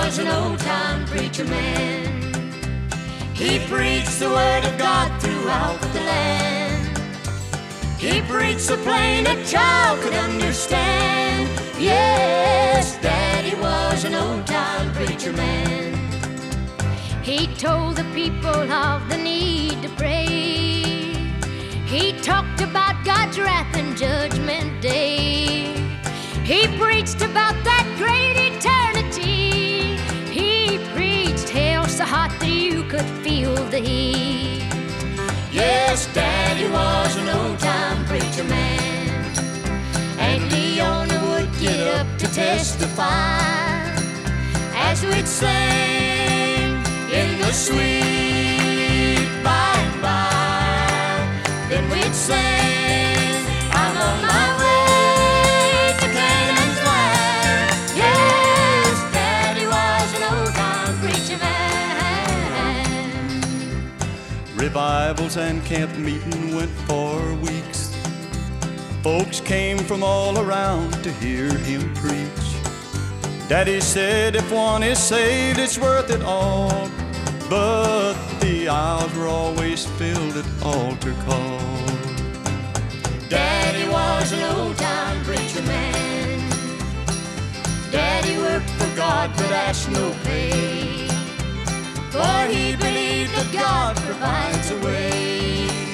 was an old-time preacher man. He preached the word of God throughout the land. He preached so plain a child could understand. Yes, Daddy was an old-time preacher man. He told the people of the need to pray. He talked about God's wrath and judgment day. He preached about that great eternity. He preached hell so hot that you could feel the heat. Yes, Daddy was an old-time preacher man. And Leona would get up to testify as we'd sing in the sweet by and by. Then we'd sing, I'm on my way to Canaan's land. Yes, Daddy was an old-time preacher man. Revivals and camp meeting went for weeks. Folks came from all around to hear him preach. Daddy said if one is saved, it's worth it all. But the aisles were always filled at altar call. Daddy was an old-time preacher man. Daddy worked for God but asked no pay, for he believed that God provides a way.